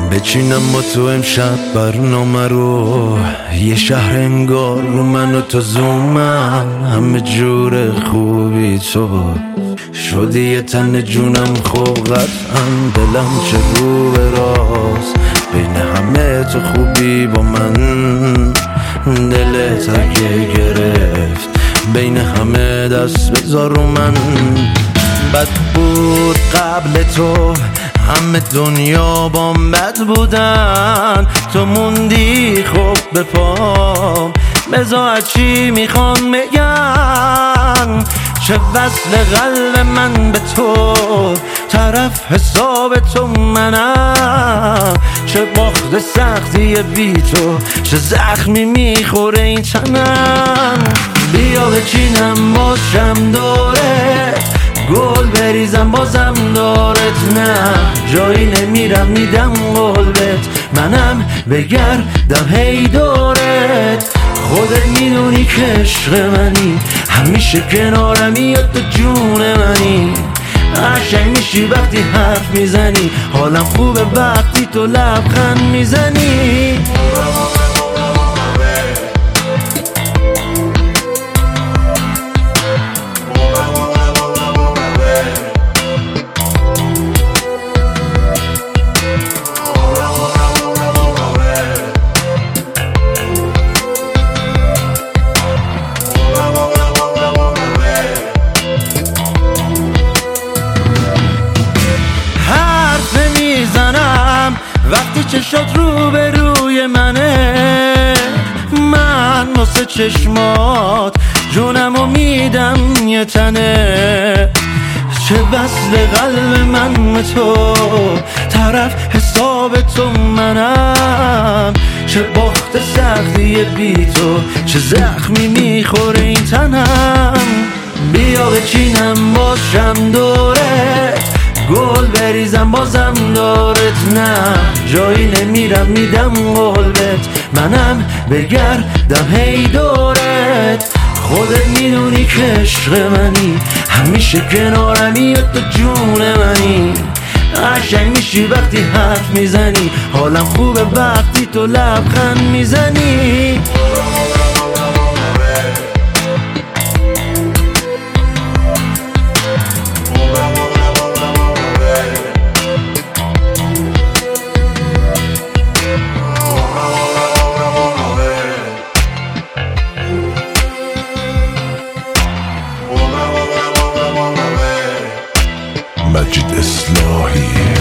بچینم با تو امشب برنامه رو، یه شهر انگار رو من و تو زومم، همه جور خوبی تو شدی یه تن جونم، خوب قطعا دلم چه رو به راست، بین همه تو خوبی با من دلت اگه گرفت، بین همه دست بذار رو من. بد بود قبل تو همه دنیا بام بد بودن، تو موندی خوب به پام، بذار چی میخوان بگن، چه وصل قلب من به تو، طرف حساب تو منم، چه باخت سختی بی تو، چه زخمی میخوره این تنم. بیا بچینم باشم دوره، گل بریزم بازم دارت، نه جایی نمیرم میدم قلبت، منم بگردم هی دورت، خودت میدونی که عشق منی، همیشه کنارمی یا تو جون منی، قشنگ میشی وقتی حرف میزنی، حالم خوبه وقتی تو لبخند میزنی. وقتی چشات رو به روی منه، من واسه چشمات جونمو میدم یه تنه، چه وصل قلب من به تو، طرف حساب تو منم، چه باخت سختی بی تو، چه زخمی میخوره این تنم. بیا بچینم باشم دوره، گل بریزم بازم دارت، نه جایی نمیرم میدم قلبت، منم بگردم هی دورت، خودت میدونی که عشق منی، همیشه کنارمی یا تو جون منی، قشنگ میشی وقتی حرف میزنی، حالم خوبه وقتی تو لبخند میزنی. مجید اصلاحی